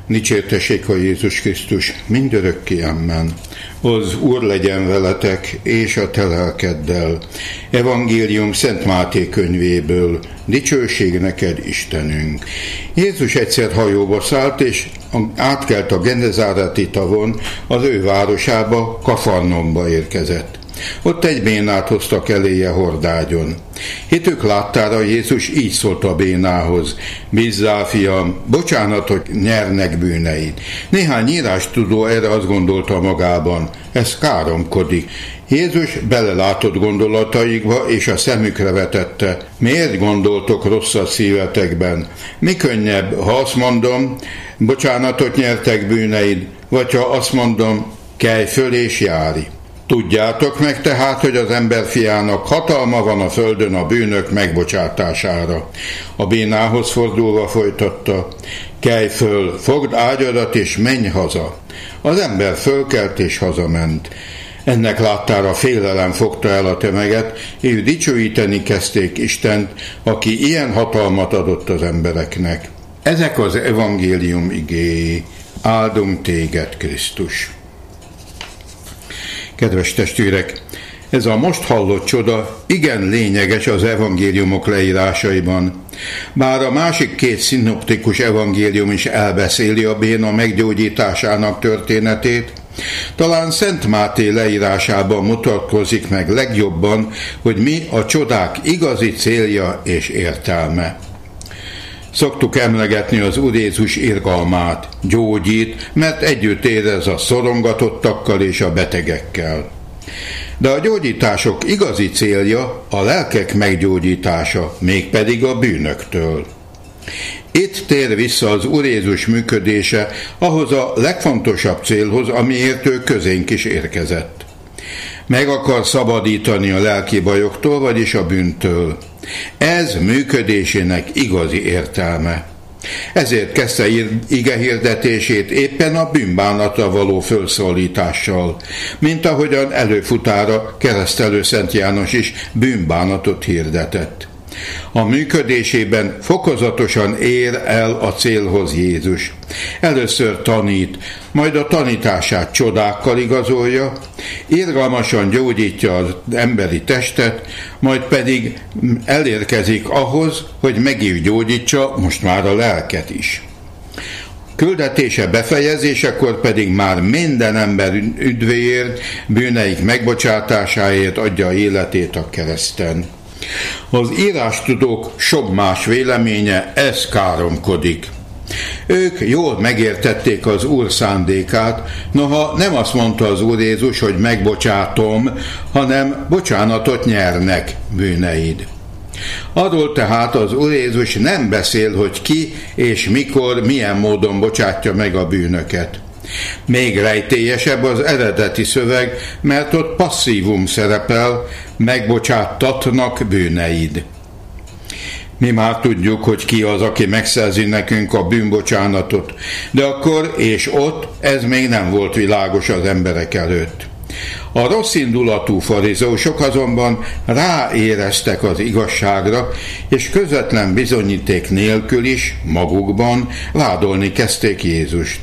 Dicsértessék a Jézus Krisztus mindörökké, amen. Az Úr legyen veletek, és a te lelkeddel. Evangélium Szent Máté könyvéből. Dicsőség neked, Istenünk. Jézus egyszer hajóba szállt, és átkelt a Genezáreti tavon, az ő városába, Kafarnaumba érkezett. Ott egy bénát hoztak eléje hordágyon. Hitük láttára Jézus így szólt a bénához: bízzál, fiam, bocsánatot nyernek bűneid. Néhány írástudó erre azt gondolta magában: ez káromkodik. Jézus belelátott gondolataikba, és a szemükre vetette: miért gondoltok rosszat szívetekben? Mi könnyebb, ha azt mondom, bocsánatot nyertek bűneid, vagy ha azt mondom, kelj föl és járj? Tudjátok meg tehát, hogy az emberfiának hatalma van a földön a bűnök megbocsátására. A bénához fordulva folytatta: kelj föl, fogd ágyadat és menj haza. Az ember fölkelt és hazament. Ennek láttára félelem fogta el a tömeget, és dicsőíteni kezdték Istent, aki ilyen hatalmat adott az embereknek. Ezek az evangélium igéi. Áldunk téged, Krisztus! Kedves testvérek, ez a most hallott csoda igen lényeges az evangéliumok leírásaiban. Bár a másik két szinoptikus evangélium is elbeszéli a béna meggyógyításának történetét, talán Szent Máté leírásában mutatkozik meg legjobban, hogy mi a csodák igazi célja és értelme. Szoktuk emlegetni az Úr Jézus irgalmát: gyógyít, mert együtt érez a szorongatottakkal és a betegekkel. De a gyógyítások igazi célja a lelkek meggyógyítása, mégpedig a bűnöktől. Itt tér vissza az Úr Jézus működése ahhoz a legfontosabb célhoz, amiért ő közénk is érkezett. Meg akar szabadítani a lelki bajoktól, vagyis a bűntől. Ez működésének igazi értelme. Ezért kezdte igehirdetését éppen a bűnbánatra való fölszólítással, mint ahogyan előfutára Keresztelő Szent János is bűnbánatot hirdetett. A működésében fokozatosan ér el a célhoz Jézus. Először tanít, majd a tanítását csodákkal igazolja, irgalmasan gyógyítja az emberi testet, majd pedig elérkezik ahhoz, hogy meg is gyógyítsa most már a lelket is. Küldetése befejezésekor pedig már minden ember üdvéért, bűneik megbocsátásáért adja életét a kereszten. Az írástudók sok más véleménye ez káromkodik. Ők jól megértették az Úr szándékát, noha nem azt mondta az Úr Jézus, hogy megbocsátom, hanem bocsánatot nyernek bűneid. Arról tehát az Úr Jézus nem beszél, hogy ki és mikor, milyen módon bocsátja meg a bűnöket. Még rejtélyesebb az eredeti szöveg, mert ott passzívum szerepel: megbocsátatnak bűneid. Mi már tudjuk, hogy ki az, aki megszerzi nekünk a bűnbocsánatot, de akkor és ott ez még nem volt világos az emberek előtt. A rosszindulatú farizeusok azonban ráéreztek az igazságra, és közvetlen bizonyíték nélkül is magukban vádolni kezdték Jézust.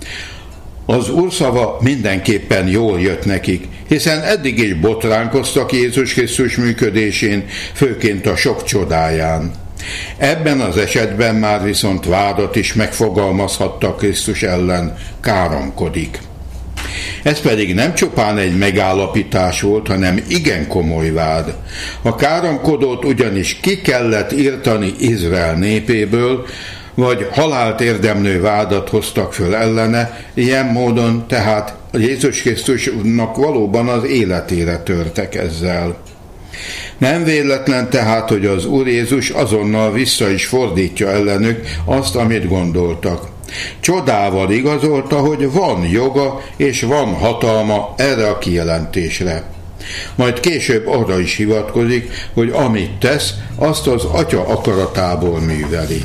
Az Úr szava mindenképpen jól jött nekik, hiszen eddig is botránkoztak Jézus Krisztus működésén, főként a sok csodáján. Ebben az esetben már viszont vádat is megfogalmazhattak Krisztus ellen: káromkodik. Ez pedig nem csupán egy megállapítás volt, hanem igen komoly vád. A káromkodót ugyanis ki kellett írtani Izrael népéből, vagy halált érdemlő vádat hoztak föl ellene, ilyen módon tehát Jézus Krisztusnak valóban az életére törtek ezzel. Nem véletlen tehát, hogy az Úr Jézus azonnal vissza is fordítja ellenük azt, amit gondoltak. Csodával igazolta, hogy van joga és van hatalma erre a kijelentésre. Majd később arra is hivatkozik, hogy amit tesz, azt az Atya akaratából műveli.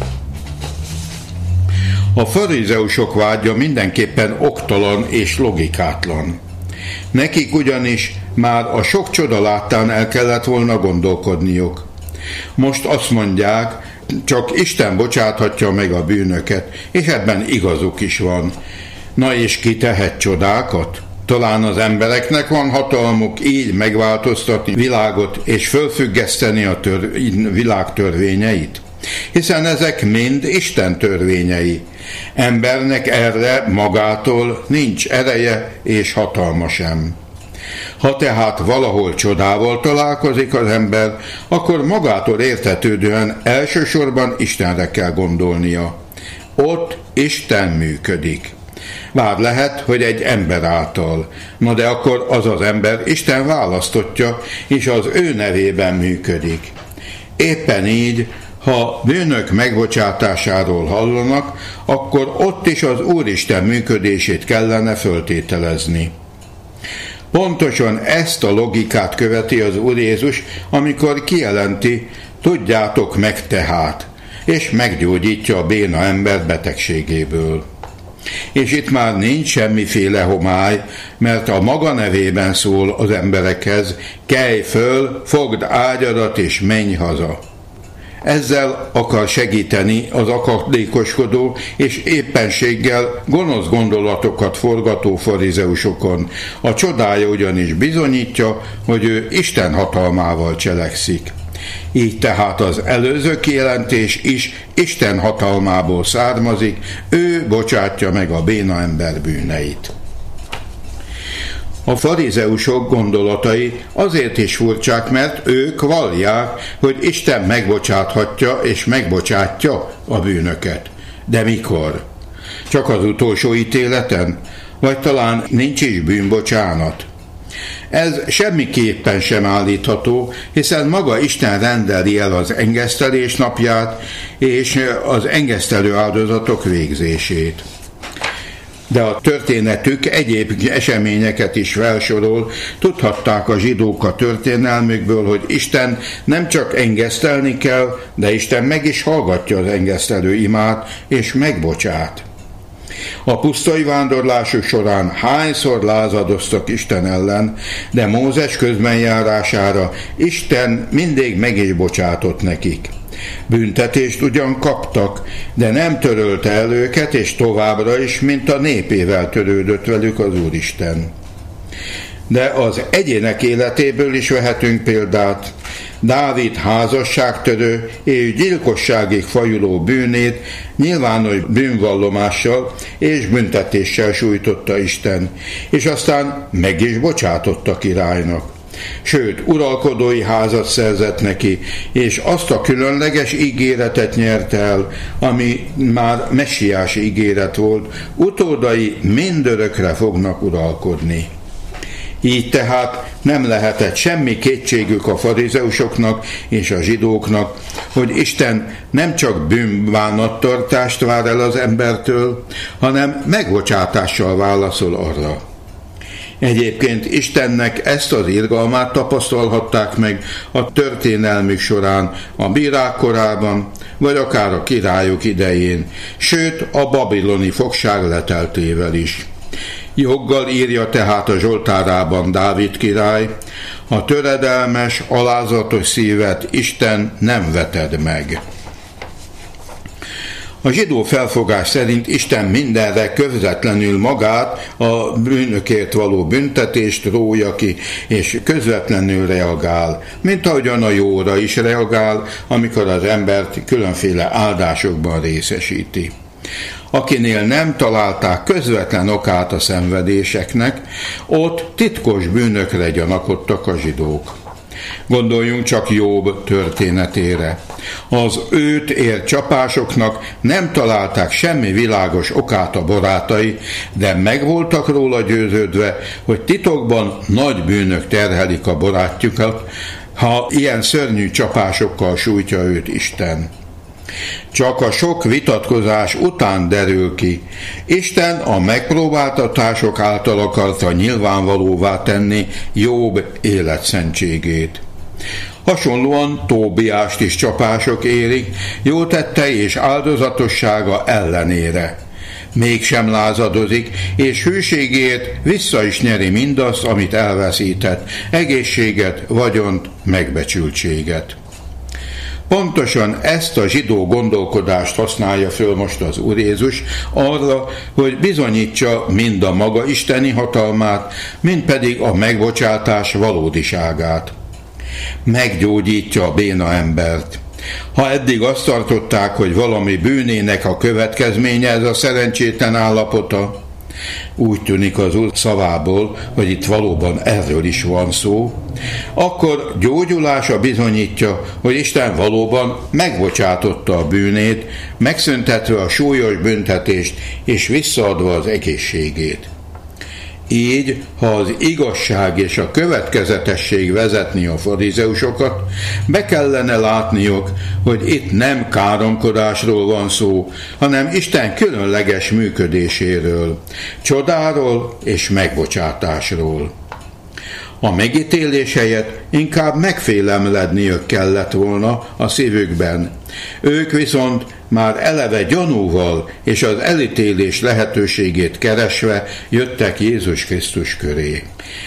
A farizeusok vágya mindenképpen oktalan és logikátlan. Nekik ugyanis már a sok csoda láttán el kellett volna gondolkodniuk. Most azt mondják, csak Isten bocsáthatja meg a bűnöket, és ebben igazuk is van. Na és ki tehet csodákat? Talán az embereknek van hatalmuk így megváltoztatni világot és fölfüggeszteni a világ törvényeit? Hiszen ezek mind Isten törvényei. Embernek erre magától nincs ereje és hatalma sem. Ha tehát valahol csodával találkozik az ember, akkor magától értetődően elsősorban Istenre kell gondolnia. Ott Isten működik. Bár lehet, hogy egy ember által. Na de akkor az az ember Isten választottja, és az ő nevében működik. Éppen így, ha bűnök megbocsátásáról hallanak, akkor ott is az Úristen működését kellene föltételezni. Pontosan ezt a logikát követi az Úr Jézus, amikor kijelenti, tudjátok meg tehát, és meggyógyítja a béna ember betegségéből. És itt már nincs semmiféle homály, mert a maga nevében szól az emberekhez, kelj föl, fogd ágyadat és menj haza. Ezzel akar segíteni az akadékoskodó és éppenséggel gonosz gondolatokat forgató farizeusokon. A csodája ugyanis bizonyítja, hogy ő Isten hatalmával cselekszik. Így tehát az előző kijelentés is Isten hatalmából származik, ő bocsátja meg a béna ember bűneit. A farizeusok gondolatai azért is furcsák, mert ők vallják, hogy Isten megbocsáthatja és megbocsátja a bűnöket. De mikor? Csak az utolsó ítéleten? Vagy talán nincs is bűnbocsánat? Ez semmiképpen sem állítható, hiszen maga Isten rendeli el az engesztelés napját és az engesztelő áldozatok végzését. De a történetük egyéb eseményeket is felsorol, tudhatták a zsidók a történelmükből, hogy Isten nem csak engesztelni kell, de Isten meg is hallgatja az engesztelő imát, és megbocsát. A pusztai vándorlásuk során hányszor lázadoztak Isten ellen, de Mózes közbenjárására Isten mindig meg is bocsátott nekik. Büntetést ugyan kaptak, de nem törölte el őket, és továbbra is, mint a népével törődött velük az Úristen. De az egyének életéből is vehetünk példát. Dávid házasságtörő és gyilkosságig fajuló bűnét nyilvános bűnvallomással és büntetéssel sújtotta Isten, és aztán meg is bocsátott a királynak. Sőt, uralkodói házat szerzett neki, és azt a különleges ígéretet nyert el, ami már messiás ígéret volt, utódai mindörökre fognak uralkodni. Így tehát nem lehetett semmi kétségük a farizeusoknak és a zsidóknak, hogy Isten nem csak bűnbánattartást vár el az embertől, hanem megbocsátással válaszol arra. Egyébként Istennek ezt az irgalmát tapasztalhatták meg a történelmük során, a bírák korában, vagy akár a királyok idején, sőt a babiloni fogság leteltével is. Joggal írja tehát a Zsoltárában Dávid király, a töredelmes, alázatos szívet Isten nem veted meg. A zsidó felfogás szerint Isten mindenre közvetlenül magát, a bűnökért való büntetést rója ki, és közvetlenül reagál, mint ahogyan a jóra is reagál, amikor az embert különféle áldásokban részesíti. Akinél nem találták közvetlen okát a szenvedéseknek, ott titkos bűnökre gyanakodtak a zsidók. Gondoljunk csak Jobb történetére. Az őt ért csapásoknak nem találták semmi világos okát a barátai, de meg voltak róla győződve, hogy titokban nagy bűnök terhelik a barátjukat, ha ilyen szörnyű csapásokkal sújtja őt Isten. Csak a sok vitatkozás után derül ki, Isten a megpróbáltatások által akarta nyilvánvalóvá tenni Jobb életszentségét. Hasonlóan Tóbiást is csapások érik, jó tettei és áldozatossága ellenére. Mégsem lázadozik, és hűségért vissza is nyeri mindazt, amit elveszített, egészséget, vagyont, megbecsültséget. Pontosan ezt a zsidó gondolkodást használja föl most az Úr Jézus arra, hogy bizonyítsa mind a maga isteni hatalmát, mind pedig a megbocsátás valódiságát. Meggyógyítja a béna embert. Ha eddig azt tartották, hogy valami bűnének a következménye ez a szerencsétlen állapota, úgy tűnik az Úr szavából, hogy itt valóban erről is van szó, akkor gyógyulása bizonyítja, hogy Isten valóban megbocsátotta a bűnét, megszüntetve a súlyos büntetést és visszaadva az egészségét. Így, ha az igazság és a következetesség vezetni a farizeusokat, be kellene látniuk, hogy itt nem káromkodásról van szó, hanem Isten különleges működéséről, csodáról és megbocsátásról. A megítélés helyett inkább megfélemledniük kellett volna a szívükben. Ők viszont már eleve gyanúval és az elítélés lehetőségét keresve jöttek Jézus Krisztus köré.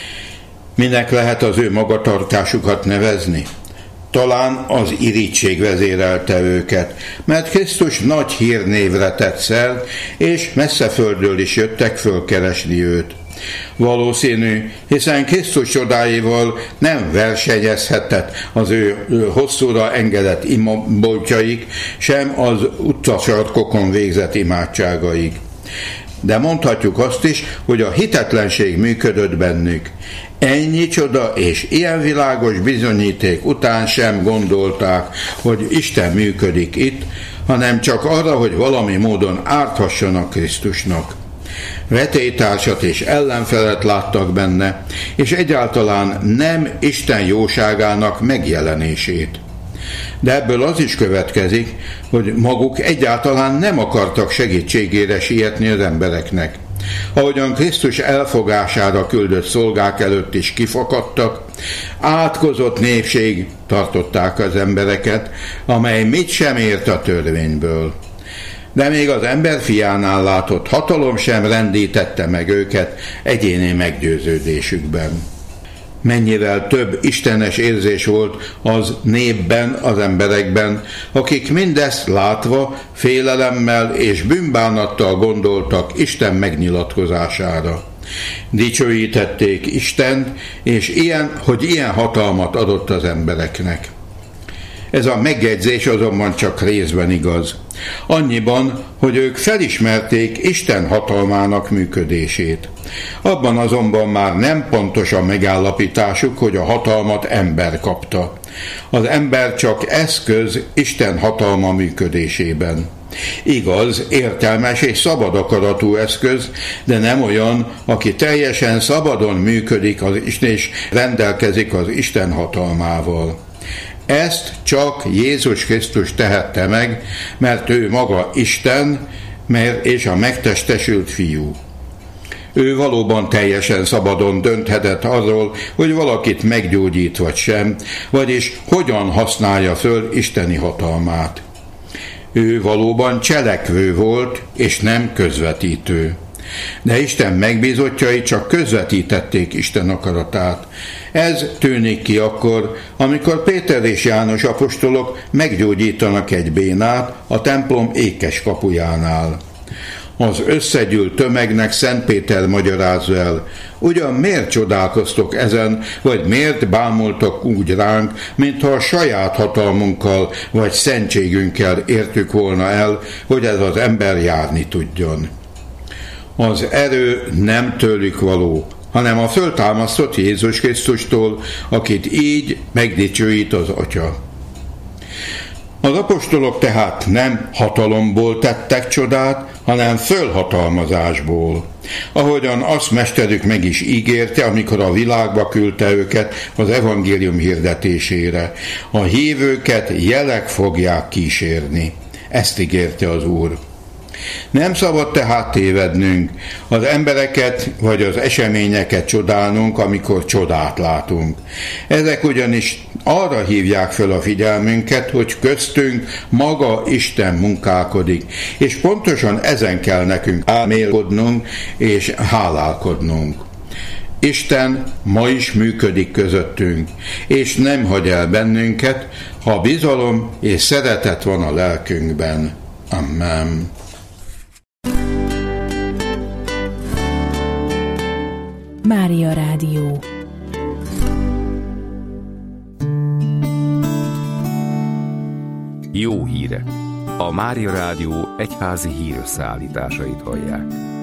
Minek lehet az ő magatartásukat nevezni? Talán az irigység vezérelte őket, mert Krisztus nagy hírnévre tett szert, és messzeföldről is jöttek fölkeresni őt. Valószínű, hiszen Krisztus csodáival nem versenyezhetett az ő hosszúra engedett imaboltjaik, sem az utcasarkokon végzett imádságaik. De mondhatjuk azt is, hogy a hitetlenség működött bennük. Ennyi csoda és ilyen világos bizonyíték után sem gondolták, hogy Isten működik itt, hanem csak arra, hogy valami módon árthassanak Krisztusnak. Vetélytársat és ellenfelet láttak benne, és egyáltalán nem Isten jóságának megjelenését. De ebből az is következik, hogy maguk egyáltalán nem akartak segítségére sietni az embereknek. Ahogyan Krisztus elfogására küldött szolgák előtt is kifakadtak, átkozott népség tartották az embereket, amely mit sem ért a törvényből. De még az ember fiánál látott hatalom sem rendítette meg őket egyéni meggyőződésükben. Mennyivel több istenes érzés volt az népben, az emberekben, akik mindezt látva félelemmel és bűnbánattal gondoltak Isten megnyilatkozására. Dicsőítették Istent, és ilyen hatalmat adott az embereknek. Ez a megjegyzés azonban csak részben igaz. Annyiban, hogy ők felismerték Isten hatalmának működését. Abban azonban már nem pontos a megállapításuk, hogy a hatalmat ember kapta. Az ember csak eszköz Isten hatalma működésében. Igaz, értelmes és szabad akaratú eszköz, de nem olyan, aki teljesen szabadon működik és rendelkezik az Isten hatalmával. Ezt csak Jézus Krisztus tehette meg, mert ő maga Isten, és a megtestesült fiú. Ő valóban teljesen szabadon dönthetett arról, hogy valakit meggyógyít vagy sem, vagyis hogyan használja föl isteni hatalmát. Ő valóban cselekvő volt, és nem közvetítő. De Isten megbízottjai csak közvetítették Isten akaratát. Ez tűnik ki akkor, amikor Péter és János apostolok meggyógyítanak egy bénát a templom ékes kapujánál. Az összegyűlt tömegnek Szent Péter magyarázza el, ugyan miért csodálkoztok ezen, vagy miért bámultok úgy ránk, mintha a saját hatalmunkkal vagy szentségünkkel értük volna el, hogy ez az ember járni tudjon. Az erő nem tőlük való, hanem a föltámasztott Jézus Krisztustól, akit így megdicsőít az Atya. Az apostolok tehát nem hatalomból tettek csodát, hanem fölhatalmazásból. Ahogyan azt mesterük meg is ígérte, amikor a világba küldte őket az evangélium hirdetésére. A hívőket jelek fogják kísérni. Ezt ígérte az Úr. Nem szabad tehát tévednünk, az embereket vagy az eseményeket csodálnunk, amikor csodát látunk. Ezek ugyanis arra hívják fel a figyelmünket, hogy köztünk maga Isten munkálkodik, és pontosan ezen kell nekünk álmélkodnunk és hálálkodnunk. Isten ma is működik közöttünk, és nem hagy el bennünket, ha bizalom és szeretet van a lelkünkben. Amen. Mária Rádió. Jó hírek! A Mária Rádió egyházi hírösszeállításait hallják.